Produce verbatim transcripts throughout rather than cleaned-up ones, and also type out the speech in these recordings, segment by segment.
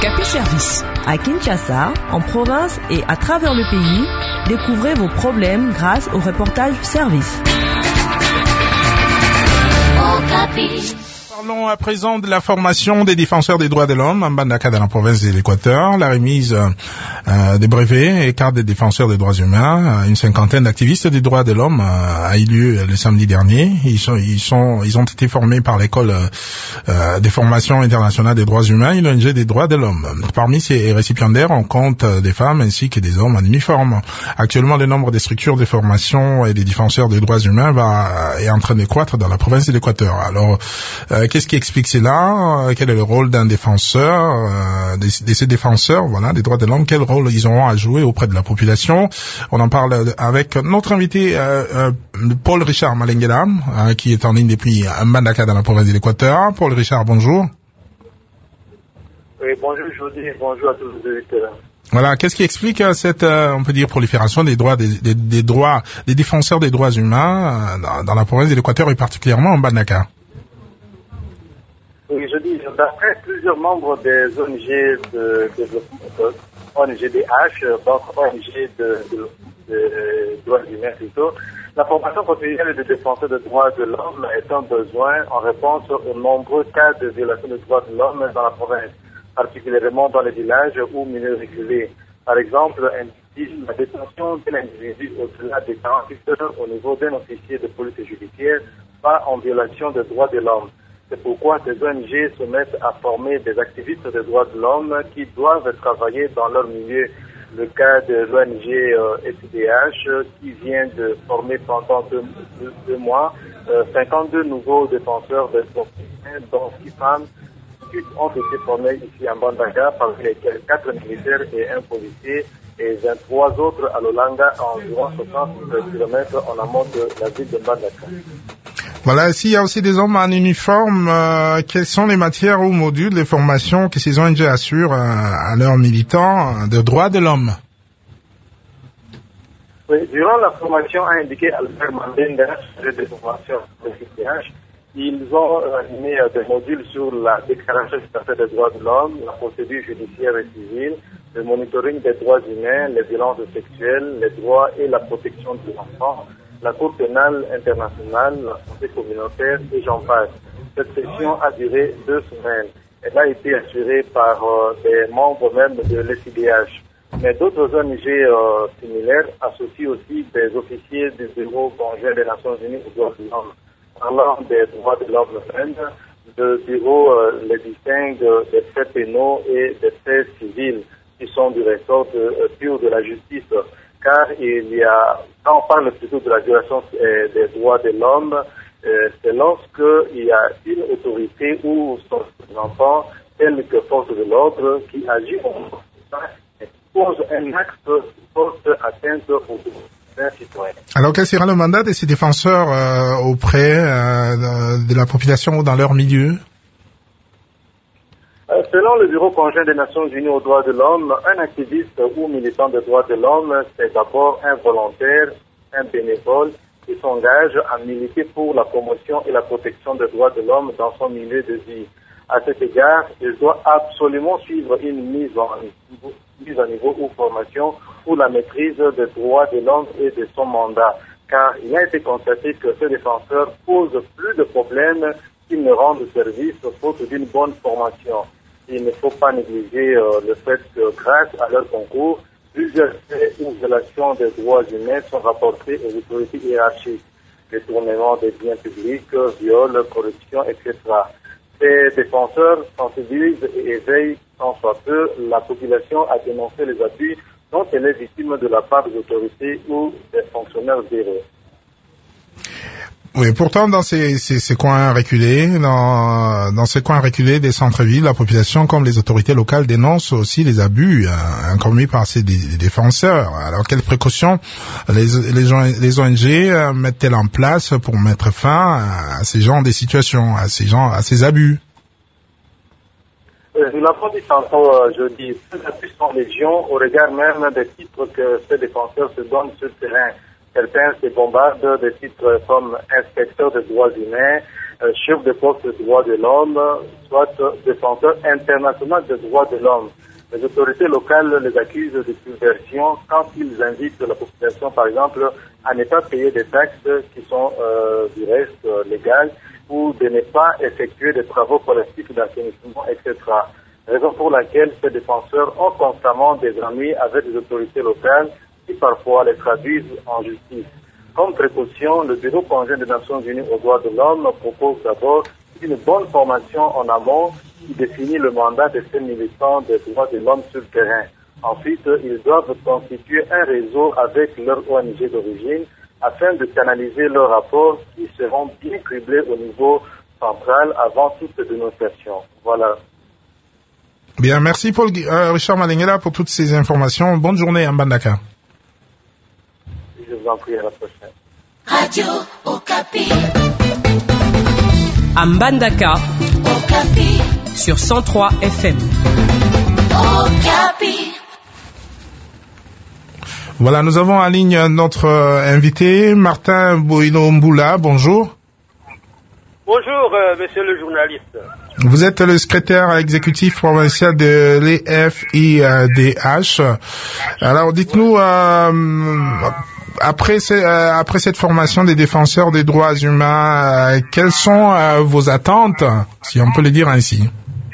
Okapi Service. À Kinshasa, en province et à travers le pays, découvrez vos problèmes grâce au reportage service. Okapi. Parlons à présent de la formation des défenseurs des droits de l'homme en Mbandaka dans la province de l'Équateur. La remise euh, des brevets et cartes des défenseurs des droits humains. Une cinquantaine d'activistes des droits de l'homme euh, a eu lieu le samedi dernier. Ils sont, ils sont, ils ont été formés par l'école euh, des formations internationales des droits humains et l'O N G des droits de l'homme. Parmi ces récipiendaires, on compte des femmes ainsi que des hommes en uniforme. Actuellement, le nombre des structures de formation et des défenseurs des droits humains va est en train de croître dans la province de l'Équateur. Alors, euh, qu'est-ce qui explique cela? Quel est le rôle d'un défenseur, euh, de, de ces défenseurs, voilà, des droits de l'homme? Quel rôle ils auront à jouer auprès de la population? On en parle avec notre invité, euh, euh, Paul Richard Malengela, euh, qui est en ligne depuis Mbandaka dans la province de l'Équateur. Paul Richard, bonjour. Oui, bonjour Jody, bonjour à tous les auditeurs. Voilà, qu'est-ce qui explique euh, cette, euh, on peut dire, prolifération des droits, des, des, des droits, des défenseurs des droits humains euh, dans, dans la province de l'Équateur et particulièrement en Mbandaka? Oui, je dis, d'après plusieurs membres des O N G de développement, O N G D H, donc O N G de, de, de droits humains plutôt, la formation quotidienne des défenseurs des droits de l'homme est un besoin en réponse aux nombreux cas de violation des droits de l'homme dans la province, particulièrement dans les villages ou milieux reculés. Par exemple, la détention d'un individu au-delà des quarante-huit heures au niveau d'un officier de police judiciaire va en violation des droits de l'homme. C'est pourquoi ces O N G se mettent à former des activistes des droits de l'homme qui doivent travailler dans leur milieu. Le cas de l'O N G euh, S D H qui vient de former pendant deux, deux, deux mois euh, cinquante-deux nouveaux défenseurs des droits humains, dont six femmes qui ont été formés ici à Mbandaka, parmi lesquels quatre militaires et un policier, et vingt-trois autres à Lolanga, à environ soixante kilomètres en amont de la ville de Mbandaka. Voilà, s'il y a aussi des hommes en uniforme, euh, quelles sont les matières ou modules de formation que ces O N G assurent euh, à leurs militants de droits de l'homme? Oui, durant la formation a indiqué Albert Mandenda, chargé de formation de C T H, ils ont animé euh, des modules sur la déclaration des droits de l'homme, la procédure judiciaire et civile, le monitoring des droits humains, les violences sexuelles, les droits et la protection des enfants, la Cour pénale internationale, la santé communautaire et j'en passe. Cette session a duré deux semaines. Elle a été assurée par euh, des membres même de l'S I D H. Mais d'autres O N G euh, similaires associent aussi des officiers du Bureau conjoint des Nations Unies aux droits de l'homme. Parlant des droits de l'homme même, le Bureau euh, les distingue des faits pénaux et des faits civils qui sont du ressort de, euh, pur de la justice. Car il y a, quand on parle plutôt de la violation euh, des droits de l'homme, euh, c'est lorsqu'il y a une autorité ou son représentant, tel que force de l'ordre, qui agit en et pose un acte qui porte atteinte aux droits d'un citoyen. Alors, quel sera le mandat de ces défenseurs euh, auprès euh, de la population ou dans leur milieu? Selon le Bureau conjoint des Nations Unies aux droits de l'homme, un activiste ou militant des droits de l'homme, c'est d'abord un volontaire, un bénévole qui s'engage à militer pour la promotion et la protection des droits de l'homme dans son milieu de vie. À cet égard, il doit absolument suivre une mise en niveau, mise à niveau ou formation pour la maîtrise des droits de l'homme et de son mandat, car il a été constaté que ces défenseurs posent plus de problèmes qu'ils ne rendent service faute d'une bonne formation. Il ne faut pas négliger euh, le fait que grâce à leur concours, plusieurs faits ou violations des droits humains sont rapportés aux autorités hiérarchiques. Détournement des biens publics, viols, corruption, et cetera. Ces défenseurs sensibilisent et éveillent sans soit peu la population à dénoncer les abus dont elle est victime de la part des autorités ou des fonctionnaires véreux. Oui, pourtant, dans ces, ces, ces coins reculés, dans, dans ces coins reculés des centres-villes, la population comme les autorités locales dénoncent aussi les abus hein, commis par ces dé- défenseurs. Alors, quelles précautions les, les, les O N G euh, mettent-elles en place pour mettre fin à ces genres de situations, à ces gens, à ces abus? Nous l'avons dit tantôt, euh, je dis, ces abus sont légion au regard même des titres que ces défenseurs se donnent sur le terrain. Certains se bombardent des titres comme inspecteur des droits humains, euh, chef de poste des droits de l'homme, soit défenseur international des droits de l'homme. Les autorités locales les accusent de subversion quand ils invitent la population, par exemple, à ne pas payer des taxes qui sont euh, du reste euh, légales ou de ne pas effectuer des travaux collectifs d'assainissement, et cetera. Raison pour laquelle ces défenseurs ont constamment des ennuis avec les autorités locales qui parfois les traduisent en justice. Comme précaution, le Bureau conjoint des Nations Unies aux droits de l'homme propose d'abord une bonne formation en amont qui définit le mandat de ces militants des droits de l'homme sur le terrain. Ensuite, ils doivent constituer un réseau avec leur O N G d'origine afin de canaliser leurs rapports qui seront bien criblés au niveau central avant toute dénonciation. Voilà. Bien, merci Paul, euh, Richard Malingela pour toutes ces informations. Bonne journée à Mbandaka. Je vous en prie, à la prochaine. Radio Okapi. À Mbandaka. Okapi. Sur cent trois F M. Okapi. Voilà, nous avons en ligne notre invité, Martin Boino-Mboula. Bonjour. Bonjour, euh, monsieur le journaliste. Vous êtes le secrétaire exécutif provincial de l'E F I D H. Alors, dites-nous, euh, après, ce, euh, après cette formation des défenseurs des droits humains, euh, quelles sont euh, vos attentes, si on peut le dire ainsi?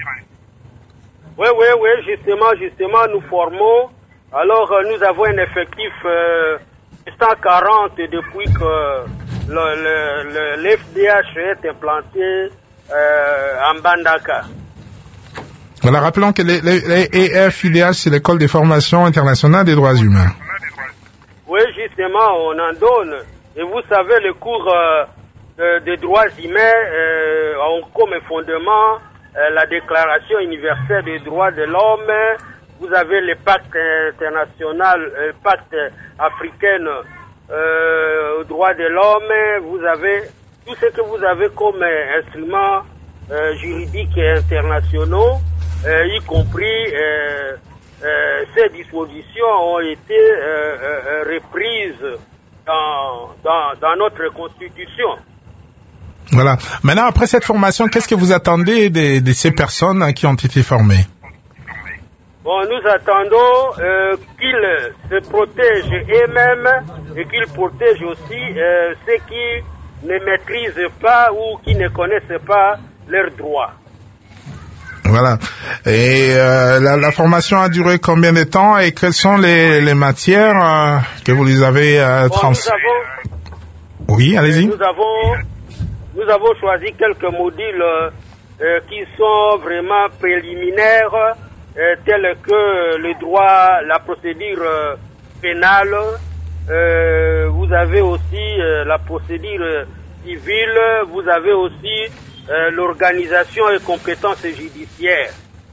Oui, oui, oui, justement, justement, nous formons. Alors, euh, nous avons un effectif euh, cent quarante depuis que le, le, le, l'F D H est implanté euh, en Mbandaka. Voilà, rappelons que l'E F I D H, c'est l'école des formations internationales des droits humains. Oui, justement, on en donne. Et vous savez, le cours euh, de, des droits humains euh, ont comme fondement euh, la Déclaration universelle des droits de l'homme. Vous avez le pacte international, le pacte africain euh, aux droits de l'homme. Vous avez tout ce que vous avez comme instruments euh, juridiques et internationaux, euh, y compris euh, euh, ces dispositions ont été euh, euh, reprises dans, dans, dans notre Constitution. Voilà. Maintenant, après cette formation, qu'est-ce que vous attendez de, de ces personnes qui ont été formées? Bon, nous attendons euh, qu'ils se protègent eux-mêmes et qu'ils protègent aussi euh, ceux qui ne maîtrisent pas ou qui ne connaissent pas leurs droits. Voilà. Et euh, la, la formation a duré combien de temps et quelles sont les, les matières euh, que vous les avez euh, trans... bon, nous avons, Oui, allez-y. Nous avons, nous avons choisi quelques modules euh, qui sont vraiment préliminaires, euh, tels que le droit, la procédure euh, pénale. Euh, vous avez aussi euh, la procédure civile. Vous avez aussi euh, l'organisation et compétences judiciaires.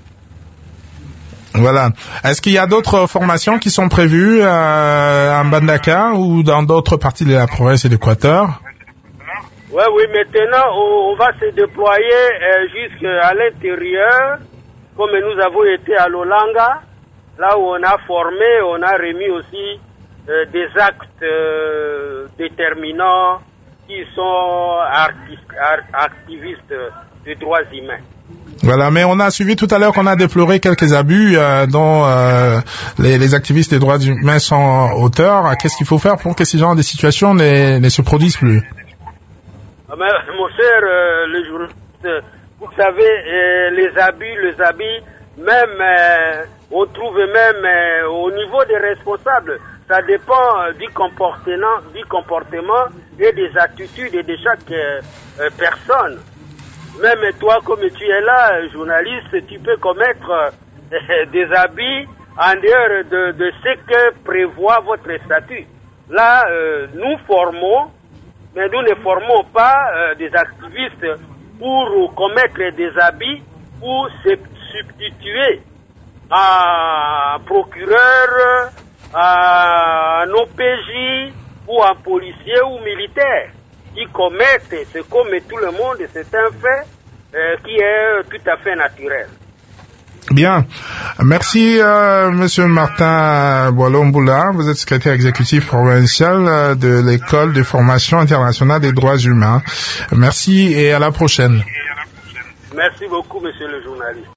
Voilà. Est-ce qu'il y a d'autres formations qui sont prévues euh, en Mbandaka ou dans d'autres parties de la province et d'Équateur? Oui, oui, maintenant on, on va se déployer euh, jusqu'à l'intérieur, comme nous avons été à Lolanga, là où on a formé, on a remis aussi euh, des actes euh, déterminants qui sont artistes, art, activistes des droits humains. Voilà, mais on a suivi tout à l'heure qu'on a déploré quelques abus euh, dont euh, les, les activistes des droits humains sont auteurs. Qu'est-ce qu'il faut faire pour que ces genres de situations ne, ne se produisent plus? Ah mais, mon cher, euh, le journaliste, vous savez, euh, les abus, les abus, même, euh, on trouve même euh, au niveau des responsables, ça dépend euh, du comportement, du comportement et des attitudes de chaque euh, euh, personne. Même toi, comme tu es là, journaliste, tu peux commettre euh, des abus en dehors de, de ce que prévoit votre statut. Là, euh, nous formons, mais nous ne formons pas euh, des activistes pour commettre des abus ou se substituer à un procureur, à un O P J ou un policier ou militaire. Qui commettent, c'est comme tout le monde, c'est un fait euh, qui est tout à fait naturel. Bien. Merci, euh, Monsieur Martin Boilomboula. Vous êtes secrétaire exécutif provincial de l'École de formation internationale des droits humains. Merci et à la prochaine. Merci beaucoup, monsieur le journaliste.